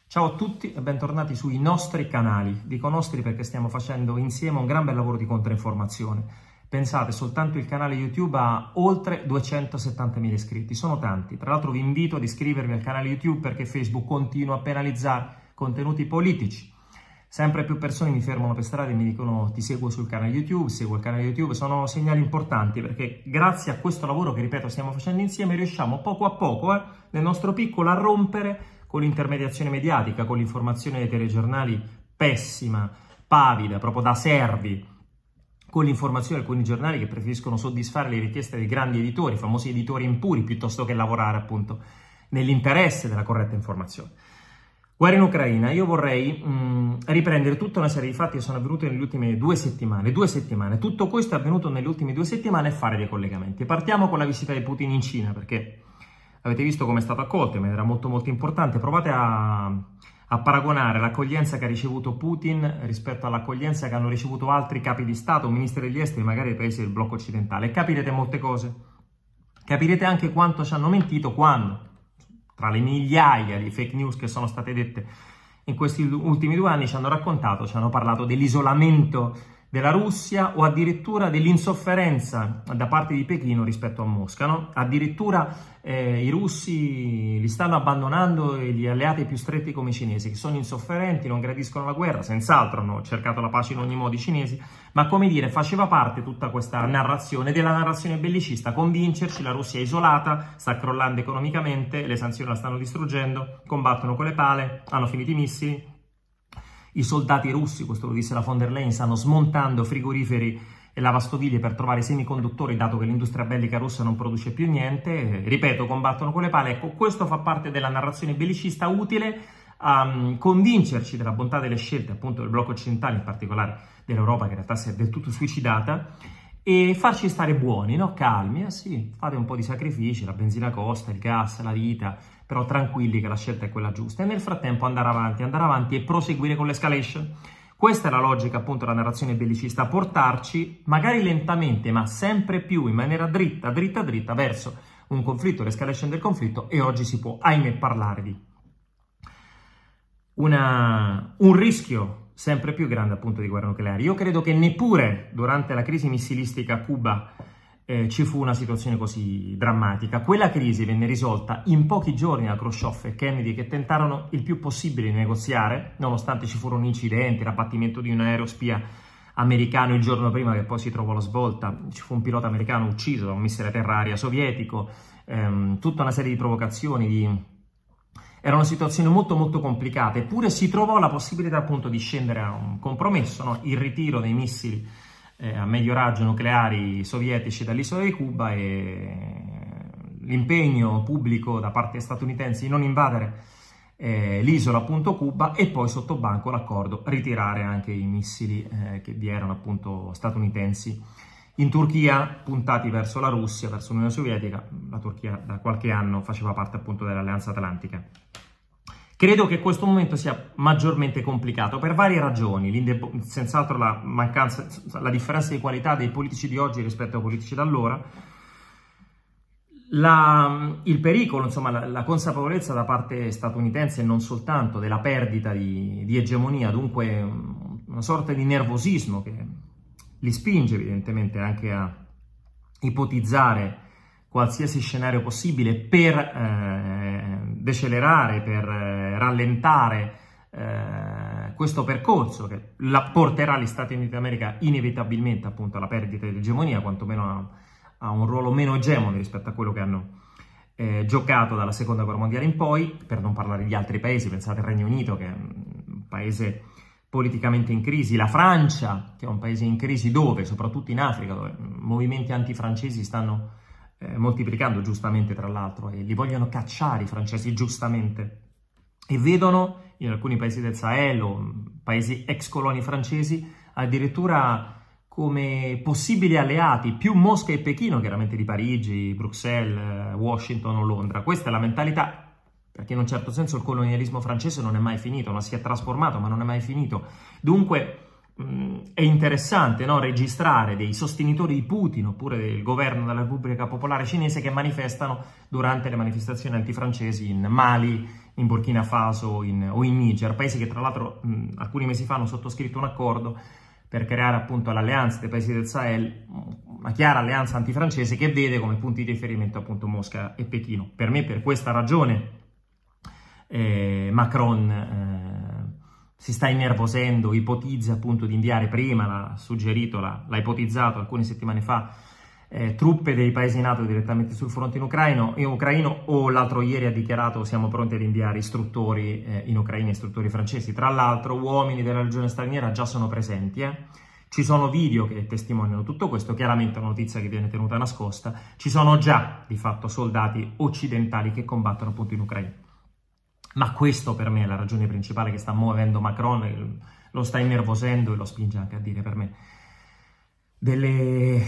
Ciao a tutti e bentornati sui nostri canali. Dico nostri perché stiamo facendo insieme un gran bel lavoro di controinformazione. Pensate, soltanto il canale YouTube ha oltre 270.000 iscritti, sono tanti. Tra l'altro vi invito ad iscrivervi al canale YouTube perché Facebook continua a penalizzare contenuti politici. Sempre più persone mi fermano per strada e mi dicono ti seguo sul canale YouTube, seguo il canale YouTube. Sono segnali importanti perché grazie a questo lavoro che, ripeto, stiamo facendo insieme riusciamo poco a poco nel nostro piccolo a rompere con l'intermediazione mediatica, con l'informazione dei telegiornali pessima, pavida, proprio da servi, con l'informazione di alcuni giornali che preferiscono soddisfare le richieste dei grandi editori, i famosi editori impuri, piuttosto che lavorare appunto nell'interesse della corretta informazione. Guerra in Ucraina, io vorrei riprendere tutta una serie di fatti che sono avvenuti nelle ultime due settimane. Tutto questo è avvenuto nelle ultime 2 settimane e fare dei collegamenti. Partiamo con la visita di Putin in Cina, perché avete visto come è stato accolto, in maniera molto molto importante. Provate a paragonare l'accoglienza che ha ricevuto Putin rispetto all'accoglienza che hanno ricevuto altri capi di Stato, ministri degli esteri, magari dei paesi del blocco occidentale, e capirete molte cose. Capirete anche quanto ci hanno mentito quando, tra le migliaia di fake news che sono state dette in questi ultimi 2 anni, ci hanno parlato dell'isolamento della Russia o addirittura dell'insofferenza da parte di Pechino rispetto a Mosca, no? Addirittura i russi li stanno abbandonando e gli alleati più stretti come i cinesi, che sono insofferenti, non gradiscono la guerra, senz'altro hanno cercato la pace in ogni modo i cinesi, ma come dire, faceva parte tutta questa narrazione della narrazione bellicista, convincerci la Russia è isolata, sta crollando economicamente, le sanzioni la stanno distruggendo, combattono con le pale, hanno finito i missili. I soldati russi, questo lo disse la von der Leyen, stanno smontando frigoriferi e lavastoviglie per trovare semiconduttori, dato che l'industria bellica russa non produce più niente. Ripeto, combattono con le pale. Ecco, questo fa parte della narrazione bellicista utile a convincerci della bontà delle scelte, appunto, del blocco occidentale, in particolare dell'Europa, che in realtà si è del tutto suicidata, e farci stare buoni, no? Calmi, sì, fate un po' di sacrifici, la benzina costa, il gas, la vita, però tranquilli che la scelta è quella giusta, e nel frattempo andare avanti e proseguire con l'escalation. Questa è la logica, appunto, della narrazione bellicista, portarci, magari lentamente, ma sempre più in maniera dritta, verso un conflitto, l'escalation del conflitto, e oggi si può, ahimè, parlare di un rischio sempre più grande, appunto, di guerra nucleare. Io credo che neppure durante la crisi missilistica a Cuba ci fu una situazione così drammatica. Quella crisi venne risolta in pochi giorni da Khrushchev e Kennedy, che tentarono il più possibile di negoziare, nonostante ci furono incidenti, l'abbattimento di un aereo spia americano il giorno prima, che poi si trovò la svolta, ci fu un pilota americano ucciso da un missile terra-aria sovietico, tutta una serie di provocazioni, era una situazione molto molto complicata, eppure si trovò la possibilità, appunto, di scendere a un compromesso, no? Il ritiro dei missili a medio raggio nucleari sovietici dall'isola di Cuba e l'impegno pubblico da parte statunitense di non invadere l'isola, appunto, Cuba, e poi sotto banco l'accordo ritirare anche i missili che vi erano, appunto, statunitensi in Turchia, puntati verso la Russia, verso l'Unione Sovietica. La Turchia da qualche anno faceva parte, appunto, dell'Alleanza Atlantica. Credo che questo momento sia maggiormente complicato per varie ragioni, senz'altro la differenza di qualità dei politici di oggi rispetto ai politici d'allora, il pericolo, insomma, la consapevolezza da parte statunitense, non soltanto, della perdita di egemonia, dunque una sorta di nervosismo che li spinge evidentemente anche a ipotizzare qualsiasi scenario possibile per decelerare, per rallentare questo percorso che porterà gli Stati Uniti d'America inevitabilmente, appunto, alla perdita di egemonia, quantomeno a un ruolo meno egemone rispetto a quello che hanno giocato dalla Seconda Guerra Mondiale in poi, per non parlare di altri paesi. Pensate al Regno Unito, che è un paese politicamente in crisi, la Francia, che è un paese in crisi, dove, soprattutto in Africa, dove movimenti antifrancesi stanno moltiplicando, giustamente, tra l'altro, e li vogliono cacciare i francesi, giustamente, e vedono in alcuni paesi del Sahel o paesi ex colonie francesi addirittura come possibili alleati, più Mosca e Pechino chiaramente di Parigi, Bruxelles, Washington o Londra. Questa è la mentalità, perché in un certo senso il colonialismo francese non è mai finito, si è trasformato ma non è mai finito. Dunque è interessante, no, registrare dei sostenitori di Putin oppure del governo della Repubblica Popolare Cinese che manifestano durante le manifestazioni antifrancesi in Mali, in Burkina Faso o in Niger, paesi che tra l'altro alcuni mesi fa hanno sottoscritto un accordo per creare appunto l'alleanza dei paesi del Sahel, una chiara alleanza antifrancese che vede come punti di riferimento appunto Mosca e Pechino. Per me, per questa ragione, Macron si sta innervosendo, ipotizza appunto di inviare prima, l'ha ipotizzato alcune settimane fa, truppe dei paesi NATO direttamente sul fronte in ucraino, o l'altro ieri ha dichiarato siamo pronti ad inviare istruttori in Ucraina, istruttori francesi. Tra l'altro uomini della legione straniera già sono presenti, Ci sono video che testimoniano tutto questo, chiaramente è una notizia che viene tenuta nascosta. Ci sono già di fatto soldati occidentali che combattono appunto in Ucraina. Ma questo per me è la ragione principale che sta muovendo Macron, lo sta innervosendo e lo spinge anche a dire per me delle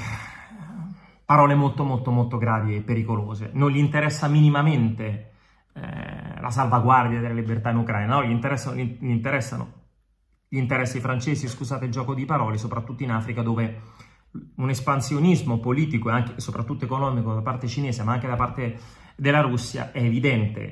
parole molto molto molto gravi e pericolose. Non gli interessa minimamente la salvaguardia della libertà in Ucraina, no? Gli interessano gli interessi francesi, scusate il gioco di parole, soprattutto in Africa, dove un espansionismo politico e anche soprattutto economico da parte cinese, ma anche da parte della Russia, è evidente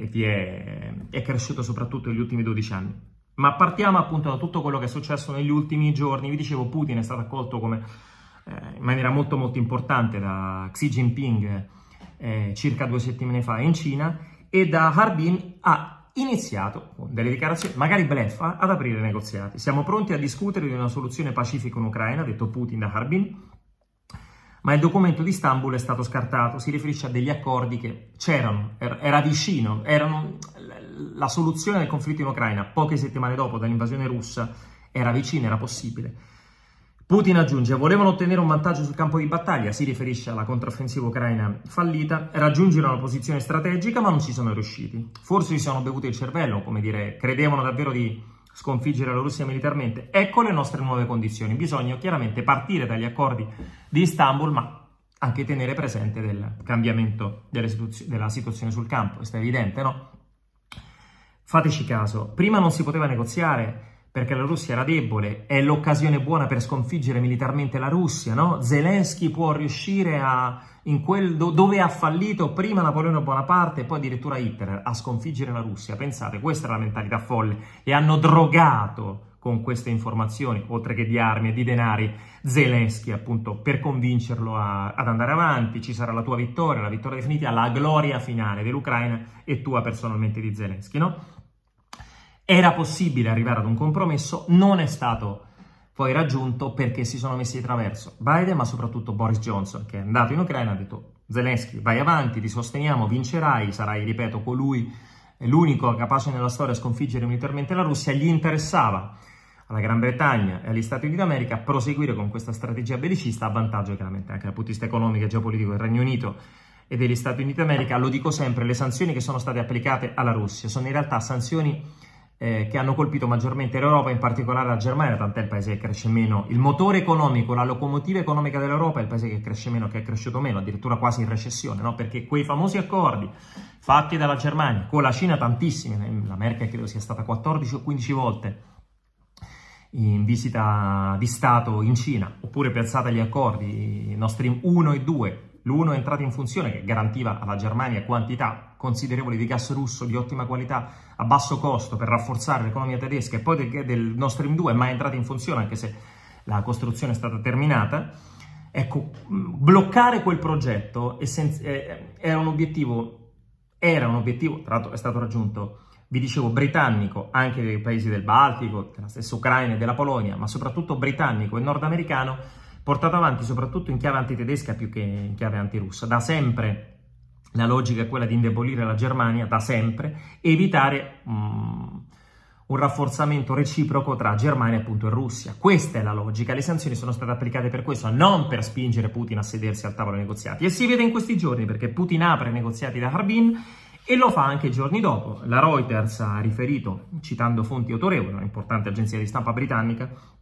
e è cresciuto soprattutto negli ultimi 12 anni. Ma partiamo appunto da tutto quello che è successo negli ultimi giorni. Vi dicevo, Putin è stato accolto come, in maniera molto molto importante da Xi Jinping circa 2 settimane fa in Cina, e da Harbin ha iniziato con delle dichiarazioni, magari bleffa, ad aprire negoziati. Siamo pronti a discutere di una soluzione pacifica in Ucraina, ha detto Putin da Harbin, ma il documento di Istanbul è stato scartato. Si riferisce a degli accordi che c'erano, era vicino, erano la soluzione del conflitto in Ucraina poche settimane dopo dall'invasione russa, era vicina, era possibile. Putin aggiunge, volevano ottenere un vantaggio sul campo di battaglia, si riferisce alla controffensiva ucraina fallita, raggiungere una posizione strategica ma non ci sono riusciti. Forse si sono bevuti il cervello, come dire, credevano davvero di sconfiggere la Russia militarmente. Ecco le nostre nuove condizioni, bisogna chiaramente partire dagli accordi di Istanbul ma anche tenere presente del cambiamento della situazione sul campo, questo è evidente, no? Fateci caso, prima non si poteva negoziare perché la Russia era debole, è l'occasione buona per sconfiggere militarmente la Russia, no? Zelensky può riuscire dove ha fallito prima Napoleone Bonaparte e poi addirittura Hitler, a sconfiggere la Russia. Pensate, questa è la mentalità folle, e hanno drogato con queste informazioni, oltre che di armi e di denari, Zelensky appunto per convincerlo ad andare avanti. Ci sarà la tua vittoria, la vittoria definitiva, la gloria finale dell'Ucraina e tua personalmente di Zelensky, no? Era possibile arrivare ad un compromesso, non è stato poi raggiunto perché si sono messi di traverso Biden, ma soprattutto Boris Johnson, che è andato in Ucraina e ha detto Zelensky, vai avanti, ti sosteniamo, vincerai, sarai, ripeto, colui, l'unico capace nella storia a sconfiggere militarmente la Russia. Gli interessava alla Gran Bretagna e agli Stati Uniti d'America proseguire con questa strategia bellicista a vantaggio chiaramente anche dal punto di vista economico e geopolitico del Regno Unito e degli Stati Uniti d'America. Lo dico sempre, le sanzioni che sono state applicate alla Russia sono in realtà sanzioni che hanno colpito maggiormente l'Europa, in particolare la Germania, tant'è il paese che cresce meno. Il motore economico, la locomotiva economica dell'Europa è il paese che cresce meno, che è cresciuto meno, addirittura quasi in recessione, no? Perché quei famosi accordi fatti dalla Germania, con la Cina tantissimi, la Merkel credo sia stata 14 o 15 volte in visita di Stato in Cina, oppure pensate agli accordi, i Nord Stream 1 e 2, l'uno è entrato in funzione che garantiva alla Germania quantità considerevoli di gas russo di ottima qualità a basso costo per rafforzare l'economia tedesca, e poi del Nord Stream 2 è mai entrato in funzione anche se la costruzione è stata terminata. Ecco, bloccare quel progetto era un obiettivo, tra l'altro è stato raggiunto, vi dicevo, britannico, anche dei paesi del Baltico, della stessa Ucraina e della Polonia, ma soprattutto britannico e nordamericano, portato avanti soprattutto in chiave antitedesca più che in chiave antirussa. Da sempre la logica è quella di indebolire la Germania, da sempre, e evitare un rafforzamento reciproco tra Germania appunto e Russia. Questa è la logica, le sanzioni sono state applicate per questo, non per spingere Putin a sedersi al tavolo dei negoziati, e si vede in questi giorni perché Putin apre i negoziati da Harbin e lo fa anche giorni dopo. La Reuters ha riferito, citando fonti autorevoli, un'importante agenzia di stampa britannica,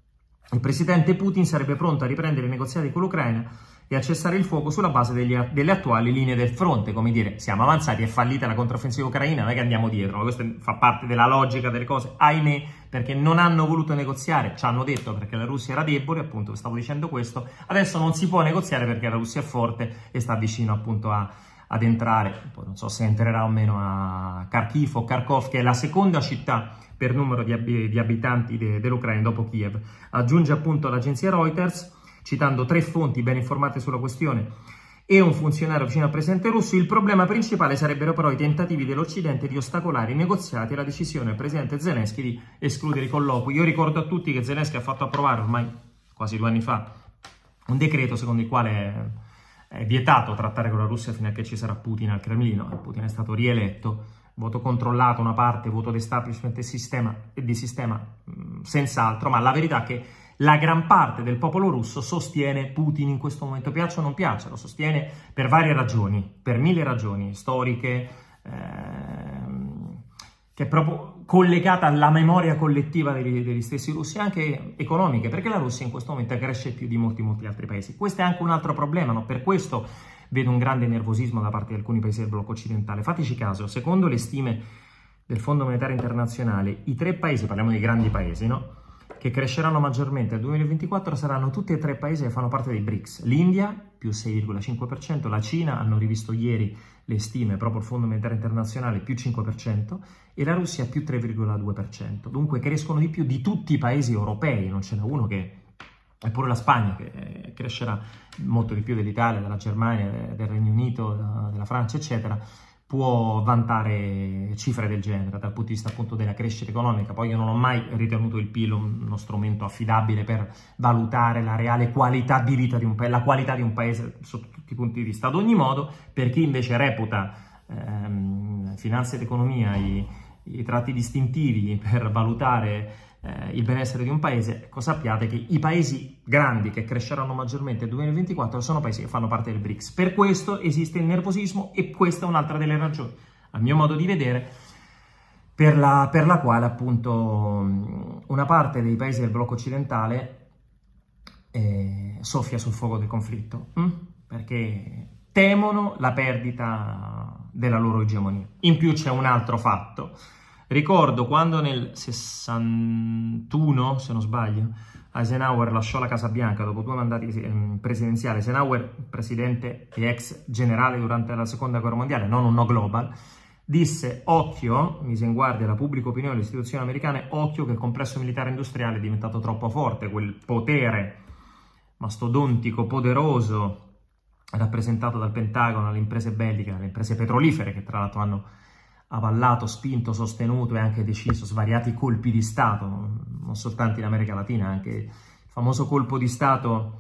il presidente Putin sarebbe pronto a riprendere i negoziati con l'Ucraina e a cessare il fuoco sulla base delle attuali linee del fronte, come dire, siamo avanzati, è fallita la controffensiva ucraina, non è che andiamo dietro, questo fa parte della logica delle cose, ahimè, perché non hanno voluto negoziare, ci hanno detto perché la Russia era debole, appunto stavo dicendo questo, adesso non si può negoziare perché la Russia è forte e sta vicino appunto ad entrare, poi non so se entrerà o meno a Kharkiv o Kharkov, che è la seconda città per numero di abitanti dell'Ucraina dopo Kiev. Aggiunge appunto l'agenzia Reuters, citando 3 fonti ben informate sulla questione e un funzionario vicino al presidente russo, il problema principale sarebbero però i tentativi dell'Occidente di ostacolare i negoziati e la decisione del presidente Zelensky di escludere i colloqui. Io ricordo a tutti che Zelensky ha fatto approvare ormai quasi 2 anni fa un decreto secondo il quale è vietato trattare con la Russia fino a che ci sarà Putin al Cremlino. Putin è stato rieletto, voto controllato una parte, voto d'establishment e di sistema senz'altro, ma la verità è che la gran parte del popolo russo sostiene Putin in questo momento, piaccia o non piaccia, lo sostiene per varie ragioni, per 1000 ragioni storiche, che è proprio collegata alla memoria collettiva degli stessi russi, anche economiche, perché la Russia in questo momento cresce più di molti altri paesi. Questo è anche un altro problema, no? Per questo vedo un grande nervosismo da parte di alcuni paesi del blocco occidentale. Fateci caso, secondo le stime del Fondo Monetario Internazionale, i 3 paesi, parliamo di grandi paesi, no? Che cresceranno maggiormente nel 2024 saranno tutti e 3 paesi che fanno parte dei BRICS. L'India più 6,5%, la Cina, hanno rivisto ieri le stime, proprio il Fondo Monetario Internazionale, più 5%, e la Russia più 3,2%. Dunque crescono di più di tutti i paesi europei, non ce n'è uno che... Eppure la Spagna, che crescerà molto di più dell'Italia, della Germania, del Regno Unito, della Francia, eccetera, può vantare cifre del genere dal punto di vista appunto della crescita economica. Poi io non ho mai ritenuto il PIL uno strumento affidabile per valutare la reale qualità di vita di un paese, la qualità di un paese sotto tutti i punti di vista. Ad ogni modo, per chi invece reputa finanza ed economia i tratti distintivi per valutare il benessere di un paese, ecco, sappiate che i paesi grandi che cresceranno maggiormente nel 2024 sono paesi che fanno parte del BRICS. Per questo esiste il nervosismo e questa è un'altra delle ragioni, a mio modo di vedere, per la quale appunto una parte dei paesi del blocco occidentale soffia sul fuoco del conflitto, perché temono la perdita della loro egemonia. In più c'è un altro fatto. Ricordo quando nel 61, se non sbaglio, Eisenhower lasciò la Casa Bianca dopo 2 mandati presidenziali. Eisenhower, presidente e ex generale durante la Seconda Guerra Mondiale, non un no global, disse: occhio, mise in guardia la pubblica opinione delle istituzioni americane, occhio che il complesso militare industriale è diventato troppo forte, quel potere mastodontico, poderoso, rappresentato dal Pentagono alle imprese belliche, alle imprese petrolifere, che tra l'altro hanno avallato, spinto, sostenuto e anche deciso svariati colpi di Stato, non soltanto in America Latina, anche il famoso colpo di Stato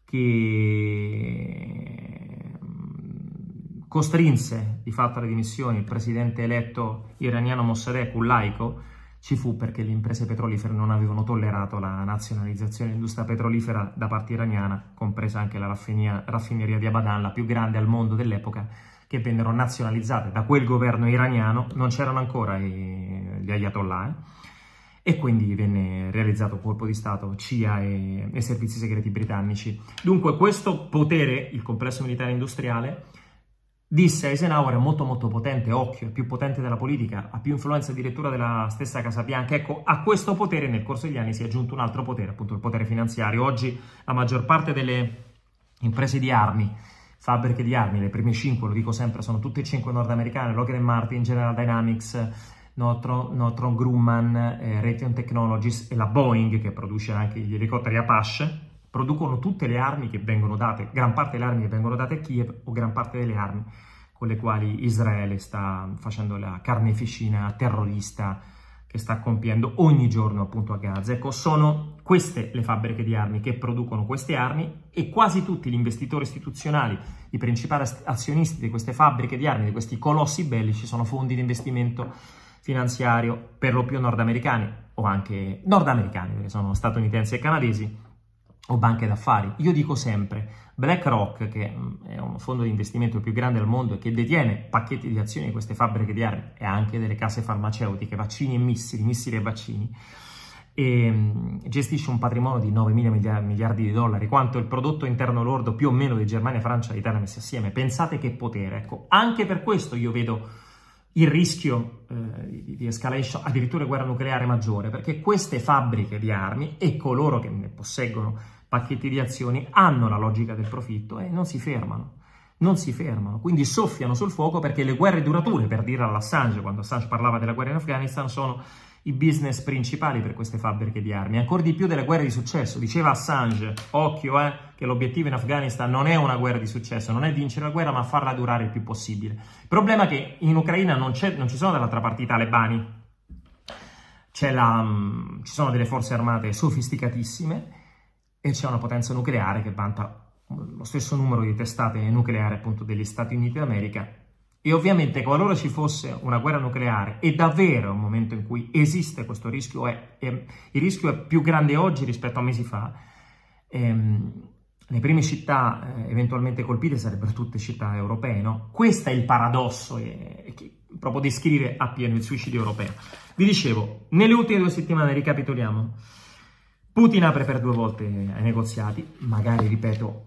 che costrinse di fatto alle dimissioni il presidente eletto iraniano Mossadegh, un laico, ci fu perché le imprese petrolifere non avevano tollerato la nazionalizzazione dell'industria petrolifera da parte iraniana, compresa anche la raffineria di Abadan, la più grande al mondo dell'epoca, che vennero nazionalizzate da quel governo iraniano. Non c'erano ancora gli ayatollah, e quindi venne realizzato un colpo di Stato, CIA e servizi segreti britannici. Dunque questo potere, il complesso militare industriale, disse Eisenhower, è molto molto potente, occhio, è più potente della politica, ha più influenza addirittura della stessa Casa Bianca. Ecco, a questo potere nel corso degli anni si è aggiunto un altro potere, appunto il potere finanziario. Oggi la maggior parte delle imprese di armi, fabbriche di armi, le prime 5, lo dico sempre, sono tutte e 5 nordamericane: Lockheed Martin, General Dynamics, Northrop Grumman, Raytheon Technologies e la Boeing, che produce anche gli elicotteri Apache. Producono tutte le armi che vengono date, gran parte delle armi che vengono date a Kiev, o gran parte delle armi con le quali Israele sta facendo la carneficina terrorista che sta compiendo ogni giorno appunto a Gaza. Ecco, sono queste le fabbriche di armi che producono queste armi, e quasi tutti gli investitori istituzionali, i principali azionisti di queste fabbriche di armi, di questi colossi bellici, sono fondi di investimento finanziario per lo più nordamericani, o anche nordamericani, perché sono statunitensi e canadesi, o banche d'affari. Io dico sempre, BlackRock, che è un fondo di investimento più grande al mondo e che detiene pacchetti di azioni di queste fabbriche di armi e anche delle case farmaceutiche, vaccini e missili e vaccini, e gestisce un patrimonio di 9.000 miliardi di dollari, quanto il prodotto interno lordo più o meno di Germania, Francia e Italia messi assieme. Pensate che potere, ecco. Anche per questo io vedo il rischio di escalation, addirittura guerra nucleare maggiore, perché queste fabbriche di armi e coloro che ne posseggono pacchetti di azioni hanno la logica del profitto e non si fermano. Non si fermano, quindi soffiano sul fuoco, perché le guerre durature, per dire all'Assange, quando Assange parlava della guerra in Afghanistan, sono i business principali per queste fabbriche di armi, ancora di più delle guerre di successo. Diceva Assange, occhio che l'obiettivo in Afghanistan non è una guerra di successo, non è vincere la guerra, ma farla durare il più possibile. Il problema è che in Ucraina non ci sono dall'altra parte i talebani, ci sono delle forze armate sofisticatissime e c'è una potenza nucleare che vanta lo stesso numero di testate nucleari appunto degli Stati Uniti d'America. E ovviamente qualora ci fosse una guerra nucleare, e davvero un momento in cui esiste questo rischio, il rischio è più grande oggi rispetto a mesi fa. Le prime città eventualmente colpite sarebbero tutte città europee, no? Questo è il paradosso che proprio descrive appieno il suicidio europeo. Vi dicevo, nelle ultime 2 settimane, ricapitoliamo, Putin apre per 2 volte ai negoziati, magari, ripeto,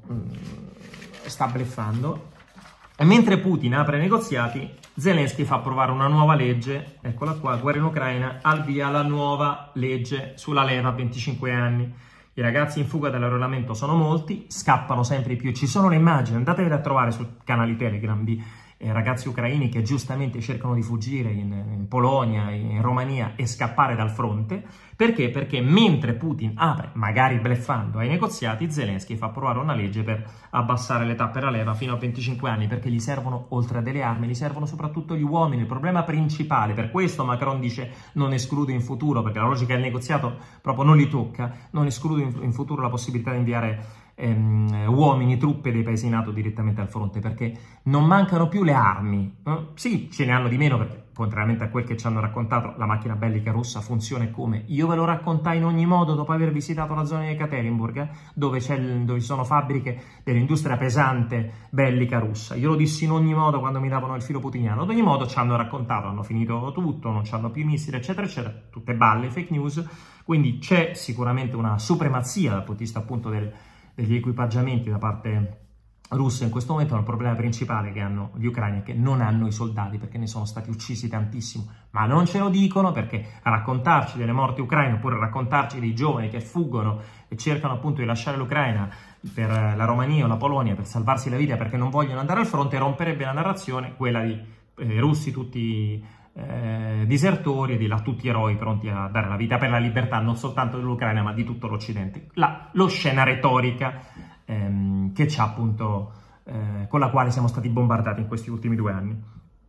sta bluffando. E mentre Putin apre i negoziati, Zelensky fa approvare una nuova legge, eccola qua, guerra in Ucraina, al via la nuova legge sulla leva a 25 anni. I ragazzi in fuga dall'arruolamento sono molti, scappano sempre di più. Ci sono le immagini, andatevele a trovare sul canale Telegram di ragazzi ucraini che giustamente cercano di fuggire in Polonia, in Romania e scappare dal fronte. Perché? Perché mentre Putin apre, magari bluffando, ai negoziati, Zelensky fa approvare una legge per abbassare l'età per la leva fino a 25 anni, perché gli servono, oltre a delle armi, gli servono soprattutto gli uomini. Il problema principale, per questo Macron dice non escludo in futuro, perché la logica del negoziato proprio non li tocca, non escludo in futuro la possibilità di inviare uomini, truppe dei paesi NATO direttamente al fronte, perché non mancano più le armi. Sì, ce ne hanno di meno, perché contrariamente a quel che ci hanno raccontato, la macchina bellica russa funziona come io ve lo raccontai in ogni modo dopo aver visitato la zona di Ekaterinburg, dove ci sono fabbriche dell'industria pesante bellica russa. Io lo dissi in ogni modo quando mi davano il filo putiniano. Ad ogni modo ci hanno raccontato, hanno finito tutto, non hanno più i missili, eccetera eccetera, tutte balle, fake news. Quindi c'è sicuramente una supremazia dal punto di vista appunto degli equipaggiamenti da parte russa in questo momento. È il problema principale che hanno gli ucraini, è che non hanno i soldati, perché ne sono stati uccisi tantissimo, ma non ce lo dicono, perché a raccontarci delle morti ucraine oppure raccontarci dei giovani che fuggono e cercano appunto di lasciare l'Ucraina per la Romania o la Polonia per salvarsi la vita perché non vogliono andare al fronte, romperebbe la narrazione, quella di russi tutti disertori e di là tutti eroi pronti a dare la vita per la libertà non soltanto dell'Ucraina ma di tutto l'Occidente. Lo scena retorica che c'ha appunto con la quale siamo stati bombardati in questi ultimi 2 anni.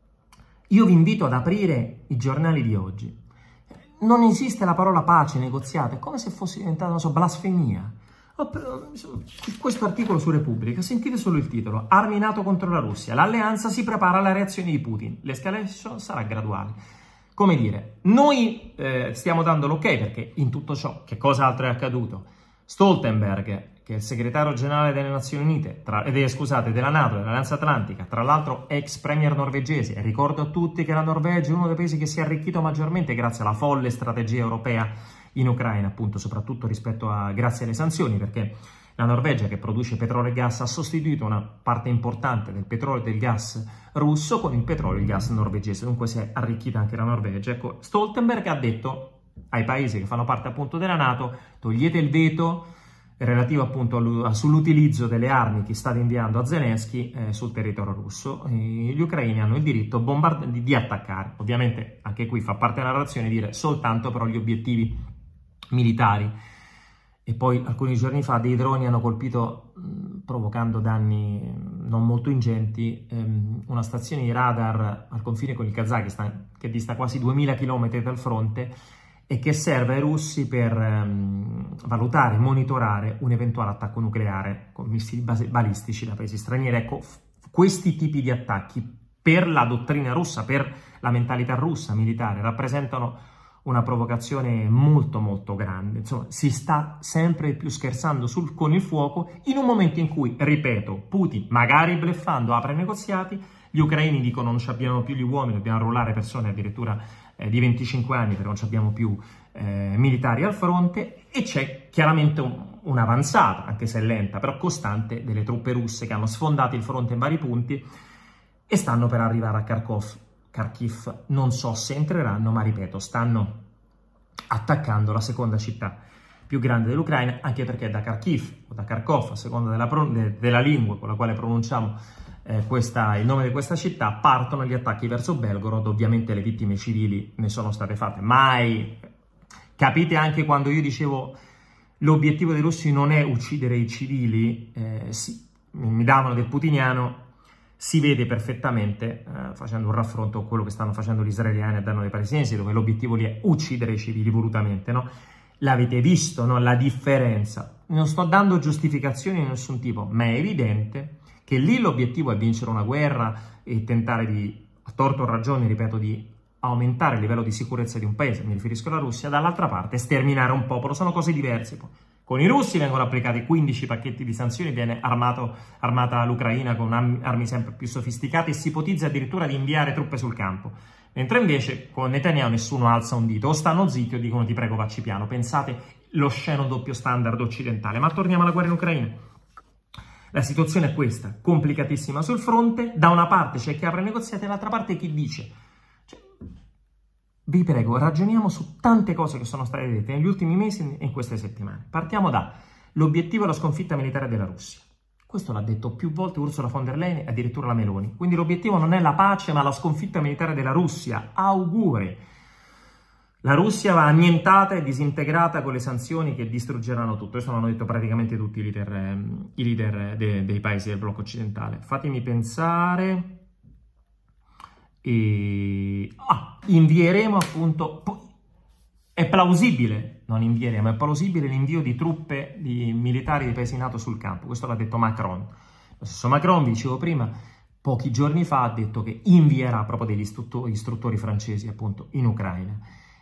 Io vi invito ad aprire i giornali di oggi. Non esiste la parola pace, negoziato, è come se fosse diventata, non so, blasfemia. Questo articolo su Repubblica, sentite solo il titolo: armi NATO contro la Russia, l'alleanza si prepara alla reazione di Putin, l'escalation sarà graduale. Come dire, noi stiamo dando l'ok, perché in tutto ciò, che cosa altro è accaduto? Stoltenberg, che è il segretario generale delle Nazioni Unite, della NATO, dell'Alleanza Atlantica, tra l'altro ex premier norvegese, e ricordo a tutti che la Norvegia è uno dei paesi che si è arricchito maggiormente grazie alla folle strategia europea in Ucraina, appunto, soprattutto grazie alle sanzioni, perché la Norvegia, che produce petrolio e gas, ha sostituito una parte importante del petrolio e del gas russo con il petrolio e il gas norvegese, dunque si è arricchita anche la Norvegia. Ecco, Stoltenberg ha detto ai paesi che fanno parte appunto della NATO: togliete il veto relativo appunto sull'utilizzo delle armi che state inviando a Zelensky sul territorio russo. Gli ucraini hanno il diritto di attaccare. Ovviamente anche qui fa parte della narrazione dire soltanto però gli obiettivi militari. E poi alcuni giorni fa dei droni hanno colpito, provocando danni non molto ingenti, una stazione di radar al confine con il Kazakistan che dista quasi 2000 km dal fronte e che serve ai russi per valutare e monitorare un eventuale attacco nucleare con missili balistici da paesi stranieri. Ecco, questi tipi di attacchi per la dottrina russa, per la mentalità russa militare, rappresentano una provocazione molto molto grande. Insomma, si sta sempre più scherzando con il fuoco in un momento in cui, ripeto, Putin, magari bluffando, apre i negoziati, gli ucraini dicono non abbiamo più gli uomini, dobbiamo arruolare persone addirittura di 25 anni, perché non abbiamo più militari al fronte, e c'è chiaramente un'avanzata, anche se lenta, però costante, delle truppe russe che hanno sfondato il fronte in vari punti e stanno per arrivare a Kharkiv. Non so se entreranno, ma ripeto, stanno attaccando la seconda città più grande dell'Ucraina, anche perché da Kharkiv o da Kharkov, a seconda della lingua con la quale pronunciamo il nome di questa città, partono gli attacchi verso Belgorod. Ovviamente le vittime civili ne sono state fatte. Mai capite anche quando io dicevo l'obiettivo dei russi non è uccidere i civili, mi davano del putiniano, si vede perfettamente, facendo un raffronto con quello che stanno facendo gli israeliani a danno dei palestinesi, dove l'obiettivo lì è uccidere i civili volutamente, no? L'avete visto, no? La differenza. Non sto dando giustificazioni di nessun tipo, ma è evidente che lì l'obiettivo è vincere una guerra e tentare di, a torto o ragione, ripeto, di aumentare il livello di sicurezza di un paese, mi riferisco alla Russia. Dall'altra parte sterminare un popolo, sono cose diverse. Con i russi vengono applicati 15 pacchetti di sanzioni, viene armata l'Ucraina con armi sempre più sofisticate e si ipotizza addirittura di inviare truppe sul campo. Mentre invece con Netanyahu nessuno alza un dito, o stanno zitti o dicono ti prego vacci piano. Pensate lo sceno doppio standard occidentale. Ma torniamo alla guerra in Ucraina. La situazione è questa, complicatissima sul fronte. Da una parte c'è chi apre negoziati, dall'altra parte chi dice. Vi prego, ragioniamo su tante cose che sono state dette negli ultimi mesi e in queste settimane. Partiamo da l'obiettivo è la sconfitta militare della Russia. Questo l'ha detto più volte Ursula von der Leyen e addirittura la Meloni. Quindi l'obiettivo non è la pace, ma la sconfitta militare della Russia. Auguri! La Russia va annientata e disintegrata con le sanzioni che distruggeranno tutto. Questo l'hanno detto praticamente tutti i leader dei paesi del blocco occidentale. Fatemi pensare. Invieremo appunto, è plausibile, non invieremo, è plausibile l'invio di truppe di militari dei paesi NATO sul campo. Questo l'ha detto Macron. Lo stesso Macron, vi dicevo prima, pochi giorni fa ha detto che invierà proprio degli istruttori francesi appunto in Ucraina.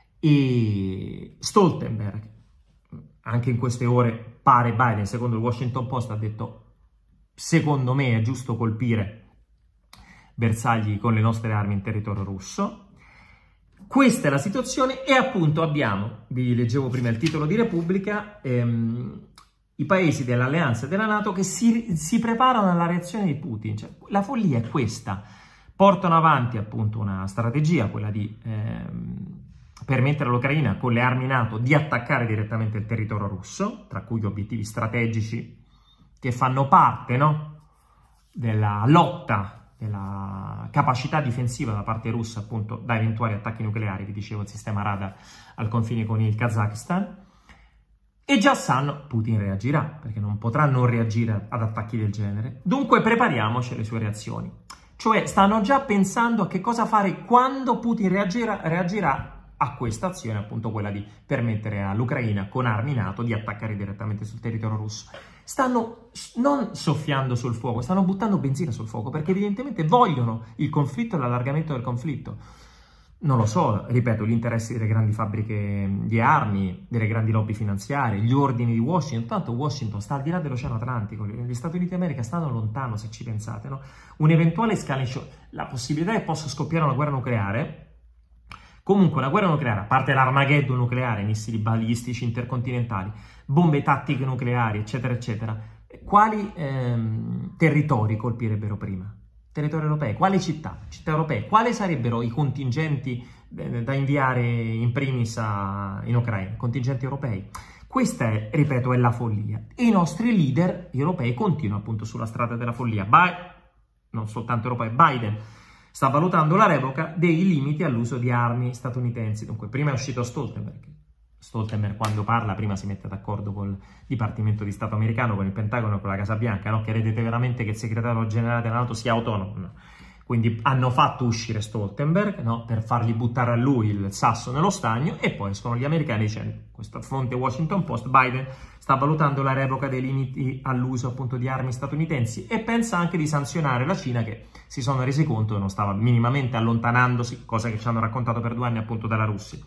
E Stoltenberg, anche in queste ore pare Biden, secondo il Washington Post, ha detto secondo me è giusto colpire bersagli con le nostre armi in territorio russo. Questa è la situazione e appunto abbiamo, vi leggevo prima il titolo di Repubblica, i paesi dell'alleanza e della NATO che si preparano alla reazione di Putin. Cioè, la follia è questa. Portano avanti appunto una strategia, quella di permettere all'Ucraina con le armi NATO di attaccare direttamente il territorio russo, tra cui gli obiettivi strategici che fanno parte, no, della lotta, della capacità difensiva da parte russa appunto da eventuali attacchi nucleari. Vi dicevo il sistema radar al confine con il Kazakistan, e già sanno Putin reagirà, perché non potrà non reagire ad attacchi del genere. Dunque prepariamoci alle sue reazioni, cioè stanno già pensando a che cosa fare quando Putin reagirà a questa azione, appunto quella di permettere all'Ucraina con armi NATO di attaccare direttamente sul territorio russo. Stanno non soffiando sul fuoco, stanno buttando benzina sul fuoco, perché evidentemente vogliono il conflitto e l'allargamento del conflitto. Non lo so, ripeto, gli interessi delle grandi fabbriche di armi, delle grandi lobby finanziarie, gli ordini di Washington. Tanto Washington sta al di là dell'Oceano Atlantico, gli Stati Uniti d'America stanno lontano, se ci pensate, no? Un'eventuale escalation, la possibilità che possa scoppiare una guerra nucleare. Comunque una guerra nucleare, a parte l'Armageddon nucleare, missili balistici intercontinentali, bombe tattiche nucleari, eccetera, eccetera, quali territori colpirebbero prima? Territori europei. Quali città? Città europee. Quali sarebbero i contingenti da inviare in primis in Ucraina? Contingenti europei. Questa è, ripeto, è la follia. E i nostri leader europei continuano appunto sulla strada della follia. Non soltanto europei, Biden sta valutando la revoca dei limiti all'uso di armi statunitensi. Dunque, prima è uscito Stoltenberg. Stoltenberg, quando parla, prima si mette d'accordo col Dipartimento di Stato americano, con il Pentagono e con la Casa Bianca, no? Credete veramente che il segretario generale della NATO sia autonomo? No. Quindi hanno fatto uscire Stoltenberg, no? Per fargli buttare a lui il sasso nello stagno, e poi escono gli americani dicendo, questa fonte Washington Post, Biden sta valutando la revoca dei limiti all'uso appunto di armi statunitensi e pensa anche di sanzionare la Cina, che si sono resi conto che non stava minimamente allontanandosi, cosa che ci hanno raccontato per 2 anni appunto dalla Russia.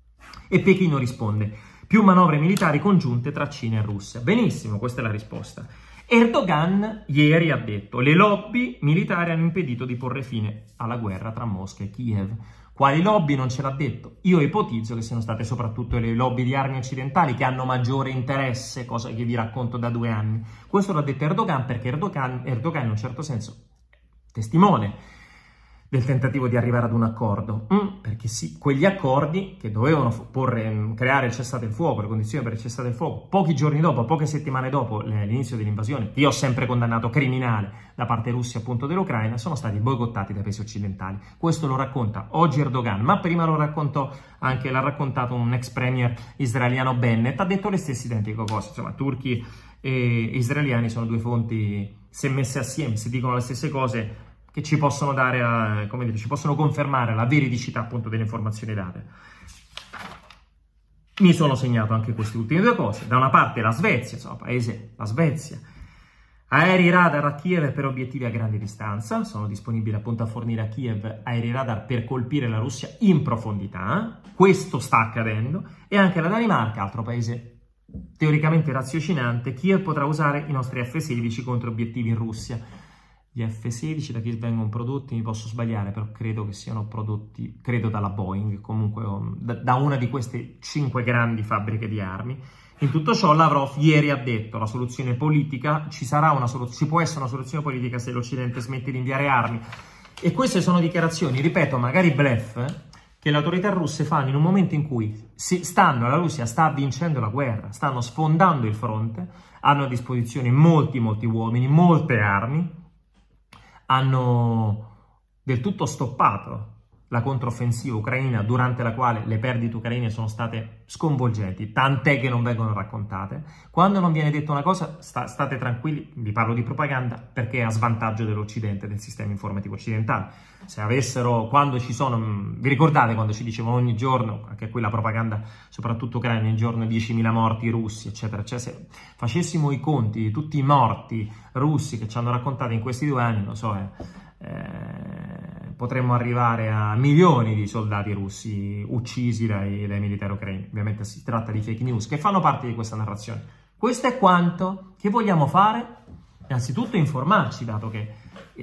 E Pechino risponde, più manovre militari congiunte tra Cina e Russia. Benissimo, questa è la risposta. Erdogan ieri ha detto, le lobby militari hanno impedito di porre fine alla guerra tra Mosca e Kiev. Quali lobby non ce l'ha detto? Io ipotizzo che siano state soprattutto le lobby di armi occidentali che hanno maggiore interesse, cosa che vi racconto da 2 anni. Questo l'ha detto Erdogan perché Erdogan in un certo senso è testimone del tentativo di arrivare ad un accordo, perché sì, quegli accordi che dovevano creare il cessate il fuoco, le condizioni per il cessate il fuoco, pochi giorni dopo, poche settimane dopo l'inizio dell'invasione, che io ho sempre condannato criminale da parte russia appunto dell'Ucraina, sono stati boicottati dai paesi occidentali. Questo lo racconta oggi Erdogan, ma prima l'ha raccontato un ex premier israeliano Bennett, ha detto le stesse identiche cose, insomma, turchi e israeliani sono 2 fonti, se messe assieme, se dicono le stesse cose, che ci possono dare, ci possono confermare la veridicità appunto delle informazioni date. Mi sono segnato anche queste ultime 2 cose. Da una parte la Svezia, la Svezia. Aerei radar a Kiev per obiettivi a grande distanza, sono disponibili appunto a fornire a Kiev aerei radar per colpire la Russia in profondità, questo sta accadendo, e anche la Danimarca, altro paese teoricamente raziocinante, Kiev potrà usare i nostri F-16 contro obiettivi in Russia. Gli F-16 da chi vengono prodotti, mi posso sbagliare, però credo che siano prodotti, dalla Boeing, comunque da una di queste 5 grandi fabbriche di armi. In tutto ciò Lavrov ieri ha detto la soluzione politica, ci può essere una soluzione politica se l'Occidente smette di inviare armi. E queste sono dichiarazioni, ripeto, magari bluff, che le autorità russe fanno in un momento in cui la Russia sta vincendo la guerra, stanno sfondando il fronte, hanno a disposizione molti uomini, molte armi, hanno del tutto stoppato la controffensiva ucraina, durante la quale le perdite ucraine sono state sconvolgenti, tant'è che non vengono raccontate. Quando non viene detta una cosa, state tranquilli, vi parlo di propaganda, perché è a svantaggio dell'Occidente, del sistema informativo occidentale. Se vi ricordate quando ci dicevano ogni giorno, anche qui la propaganda, soprattutto ucraina, ogni giorno 10.000 morti russi, eccetera, cioè se facessimo i conti di tutti i morti russi che ci hanno raccontato in questi 2 anni, non so, potremmo arrivare a milioni di soldati russi uccisi dai militari ucraini. Ovviamente si tratta di fake news che fanno parte di questa narrazione. Questo è quanto. Che vogliamo fare? Innanzitutto informarci, dato che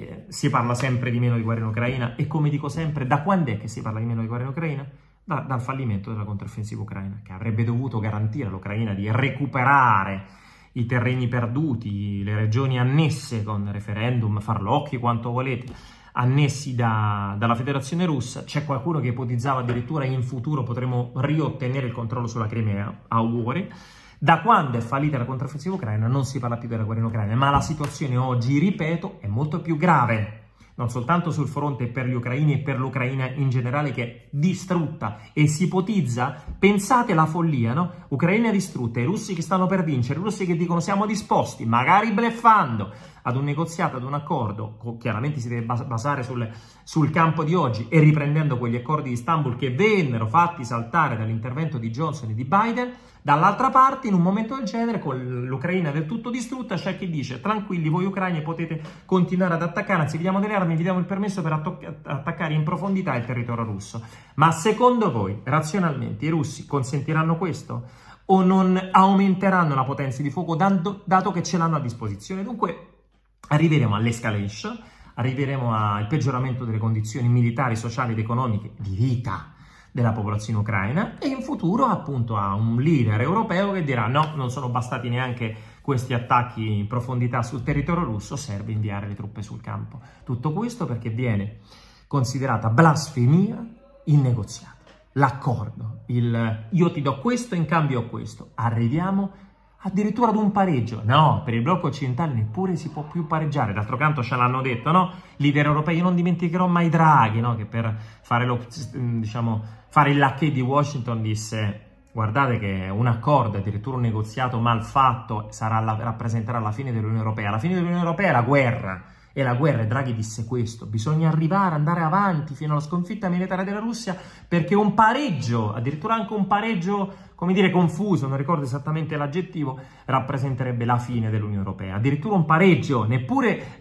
si parla sempre di meno di guerra in Ucraina, e come dico sempre, da quando è che si parla di meno di guerra in Ucraina? Dal fallimento della controffensiva ucraina, che avrebbe dovuto garantire all'Ucraina di recuperare i terreni perduti, le regioni annesse con referendum, farlocchi, quanto volete, annessi dalla Federazione Russa. C'è qualcuno che ipotizzava addirittura in futuro potremo riottenere il controllo sulla Crimea. Auguri. Da quando è fallita la controffensiva ucraina non si parla più della guerra in Ucraina, ma la situazione oggi, ripeto, è molto più grave. Non soltanto sul fronte per gli ucraini e per l'Ucraina in generale, che è distrutta, e si ipotizza, pensate la follia, no? Ucraina distrutta, i russi che stanno per vincere, i russi che dicono siamo disposti, magari bluffando, ad un negoziato, ad un accordo, chiaramente si deve basare sul campo di oggi, e riprendendo quegli accordi di Istanbul che vennero fatti saltare dall'intervento di Johnson e di Biden. Dall'altra parte, in un momento del genere, con l'Ucraina del tutto distrutta, c'è chi dice tranquilli, voi ucraini potete continuare ad attaccare, anzi vi diamo delle armi, vi diamo il permesso per attaccare in profondità il territorio russo. Ma secondo voi, razionalmente, i russi consentiranno questo? O non aumenteranno la potenza di fuoco dato che ce l'hanno a disposizione? Dunque arriveremo all'escalation, arriveremo al peggioramento delle condizioni militari, sociali ed economiche di vita della popolazione ucraina, e in futuro appunto a un leader europeo che dirà no, non sono bastati neanche questi attacchi in profondità sul territorio russo, serve inviare le truppe sul campo. Tutto questo perché viene considerata blasfemia il negoziato, l'accordo, io ti do questo in cambio a questo, arriviamo addirittura ad un pareggio. No, per il blocco occidentale neppure si può più pareggiare. D'altro canto ce l'hanno detto, no? Leader europei, io non dimenticherò mai Draghi, no? Che per fare il lacchè di Washington disse guardate che un accordo, addirittura un negoziato mal fatto, rappresenterà la fine dell'Unione Europea. La fine dell'Unione Europea è la guerra. E Draghi disse questo, bisogna andare avanti fino alla sconfitta militare della Russia, perché un pareggio, addirittura anche un pareggio, come dire, confuso, non ricordo esattamente l'aggettivo, rappresenterebbe la fine dell'Unione Europea. Addirittura un pareggio, neppure,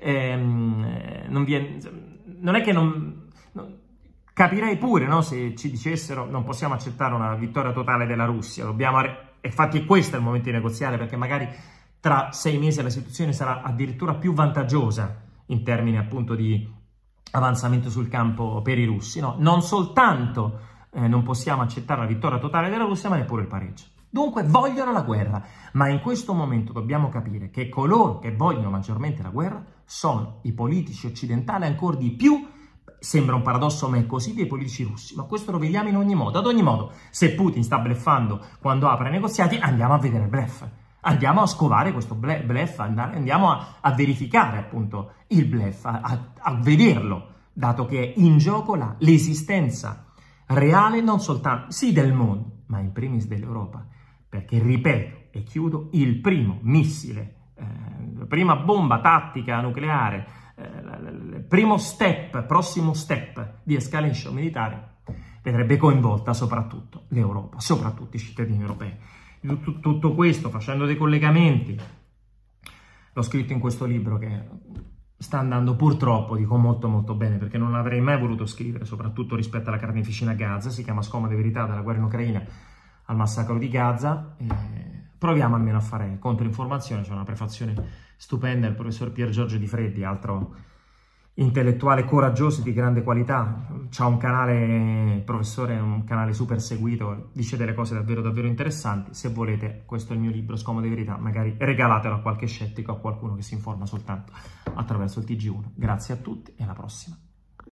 non è che capirei pure, no, se ci dicessero non possiamo accettare una vittoria totale della Russia, e infatti questo è il momento di negoziare, perché magari tra 6 mesi la situazione sarà addirittura più vantaggiosa in termini appunto di avanzamento sul campo per i russi. No, non soltanto non possiamo accettare la vittoria totale della Russia, ma neppure il pareggio. Dunque vogliono la guerra, ma in questo momento dobbiamo capire che coloro che vogliono maggiormente la guerra sono i politici occidentali, ancora di più, sembra un paradosso ma è così, dei politici russi, ma questo lo vediamo in ogni modo. Ad ogni modo, se Putin sta bluffando quando apre i negoziati, andiamo a vedere il bluff. Andiamo a scovare questo bluff, andiamo a verificare appunto il bluff, a vederlo, dato che è in gioco l'esistenza reale non soltanto, sì, del mondo, ma in primis dell'Europa. Perché, ripeto e chiudo, il primo missile, la prima bomba tattica nucleare, il prossimo step di escalation militare vedrebbe coinvolta soprattutto l'Europa, soprattutto i cittadini europei. Tutto questo, facendo dei collegamenti, l'ho scritto in questo libro che sta andando purtroppo, dico molto molto bene, perché non l'avrei mai voluto scrivere, soprattutto rispetto alla carneficina a Gaza. Si chiama Scomode verità, dalla guerra in Ucraina al massacro di Gaza. Proviamo almeno a fare controinformazione. C'è una prefazione stupenda del professor Pier Giorgio Di Freddi, altro intellettuale coraggioso di grande qualità. C'ha un canale, professore, un canale super seguito, dice delle cose davvero davvero interessanti. Se volete, questo è il mio libro Scomode verità, magari regalatelo a qualche scettico, a qualcuno che si informa soltanto attraverso il TG1. Grazie a tutti e alla prossima.